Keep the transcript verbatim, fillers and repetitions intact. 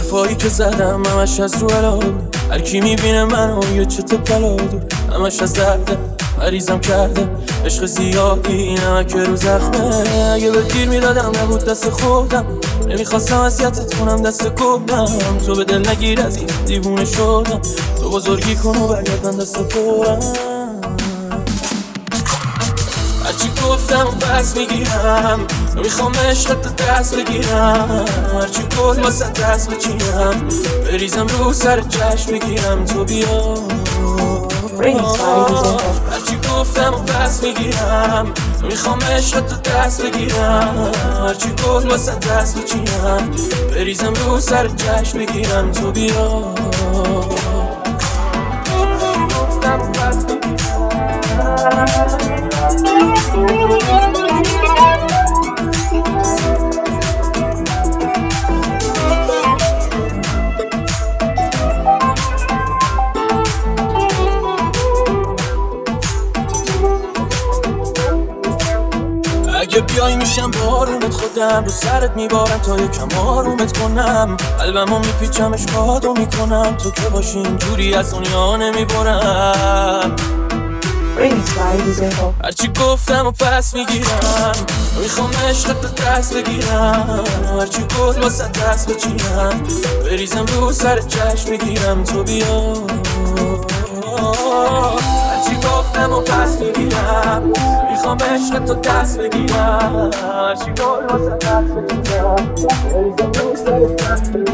حرفایی که زدم همش از رو علام، هر کی میبینه منو یه چت بلا دور، همش از درده مریضم کرده عشق زیادی این نمک رو زخمه. اگه به گیر میدادم نبود دست خودم، نمیخواستم اذیتت کنم دست کردم، تو به دل نگیر از این دیوونه شدم، تو بزرگی کن و برگردن دست پرم. هرچی گفتم و پس میگیرم، نمیخوام عشقت دست بگیرم، هرچی گل واسه دست بچینم، بریزم رو سر چشم بگیرم تو بیا. هرچی گفتم و پس میگیرم، نمیخوام عشقت دست بگیرم، هرچی گل واسه دست بچینم، بریزم رو سر چشم بگیرم تو بیا. گفتم و پس میگیرم. اگه بیای میشم بارونت، خودم رو سرت میبارم تا یکم آرومت کنم، قلبمو میپیچم اشکاتو میکنم، تو که باشی اینجوری از دنیا نمیبرم. هرچی گفتم و پس میگیرم، میخوام عشقت دست بگیرم، هرچی گل واسه دست بچینم، بریزم رو سر چشم بگیرم تو بیا. هرچی گفتم و پس میگیرم، میخوام عشقت دست بگیرم، هرچی گل واسه دست بچینم، بریزم رو سر چشم بگیرم.